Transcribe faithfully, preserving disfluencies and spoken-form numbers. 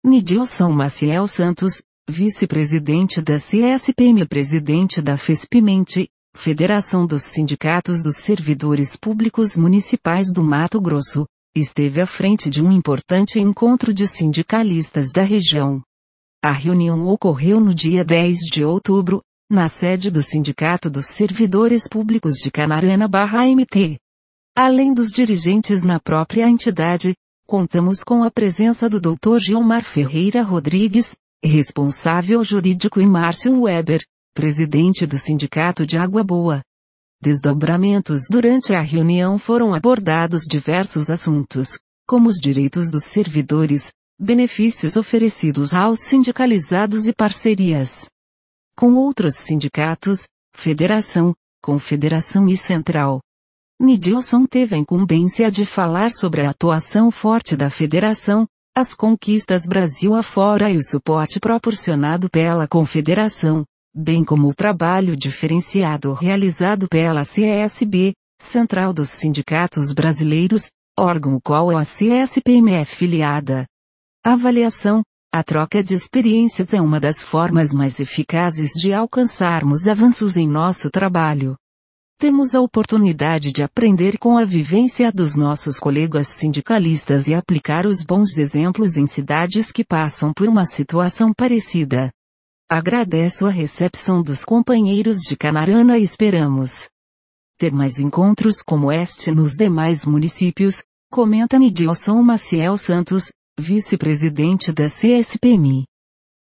Nidilson Maciel Santos, vice-presidente da C S P M e presidente da FESPIMENTE, Federação dos Sindicatos dos Servidores Públicos Municipais do Mato Grosso, esteve à frente de um importante encontro de sindicalistas da região. A reunião ocorreu no dia dez de outubro, na sede do Sindicato dos Servidores Públicos de Canarana-M T. Além dos dirigentes na própria entidade, contamos com a presença do doutor Gilmar Ferreira Rodrigues, responsável jurídico, e Márcio Weber, presidente do Sindicato de Água Boa. Desdobramentos. Durante a reunião foram abordados diversos assuntos, como os direitos dos servidores, benefícios oferecidos aos sindicalizados e parcerias com outros sindicatos, federação, confederação e central. Nidilson teve a incumbência de falar sobre a atuação forte da federação, as conquistas Brasil afora e o suporte proporcionado pela confederação, bem como o trabalho diferenciado realizado pela C S B, Central dos Sindicatos Brasileiros, órgão ao qual a C S P M é filiada. Avaliação. A troca de experiências é uma das formas mais eficazes de alcançarmos avanços em nosso trabalho. Temos a oportunidade de aprender com a vivência dos nossos colegas sindicalistas e aplicar os bons exemplos em cidades que passam por uma situação parecida. Agradeço a recepção dos companheiros de Canarana e esperamos ter mais encontros como este nos demais municípios, comenta Nidilson Maciel Santos, vice-presidente da C S P M.